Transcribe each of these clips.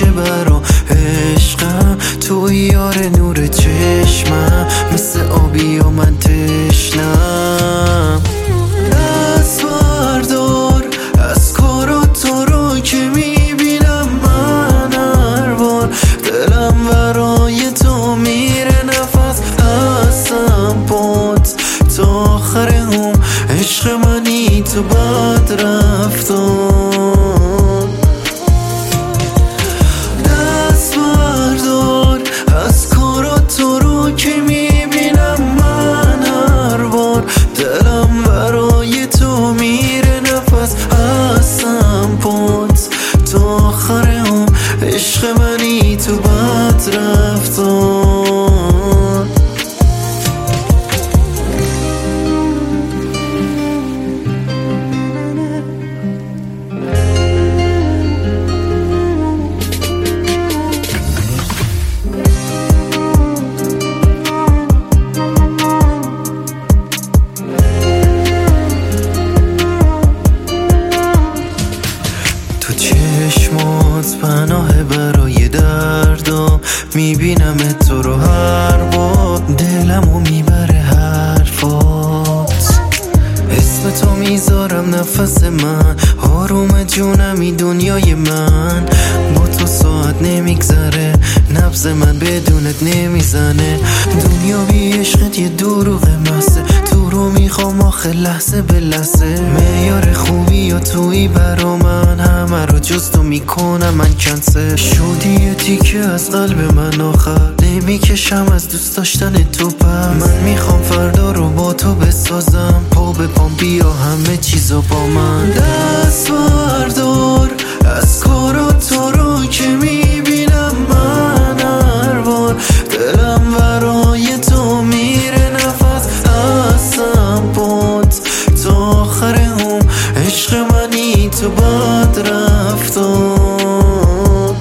همیشه برا عشقم، توی یار نور چشمم، مثل آبی و من تشنم. دست بردار از کارا تو رو که میبینم من هر بار، دلم برای تو میره نفس هستم بات تا آخر هم، عشق منی تو بد رفتار. دست بردار از کارا تو رو که میبینم من هر بار، دلم برای تو میره نفس هستم بات تا آخر هم، عشق منی تو بد رفتار. چشمات پناه برای دردم، میبینم تو رو هر بار، دلمو میبره حرفات. اسم تو میذارم نفس من، آروم جونمی دنیای من، با تو ساعت نمیگذره، نبض من بدونت نمیزنه. دنیا بی عشقت یه دروغ مسته، تو رو میخوام آخه لحظه به لحظه. معیار خوبی و تویی برا من، همه رو جز تو میکنم من کنسل. شدی یه تیکه از قلب من آخر، نمیکشم از دوست داشتن تو پس. من میخوام فردا رو با تو بسازم، پا به پام بیا همه چیزو با من. دست بردار از کارا تو رو که میبینم من هر بار، دلم برای تو میره نفس هستم بات تا آخر هم، عشق منی تو بد رفتار.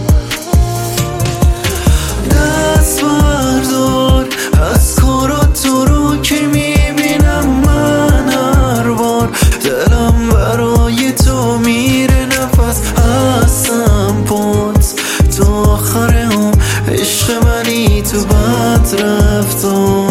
دست بردار از کارا تو رو که میبینم من هر بار، دلم برای تو میره نفس هستم بات تا آخر هم، عشق منی تو بد رفتار.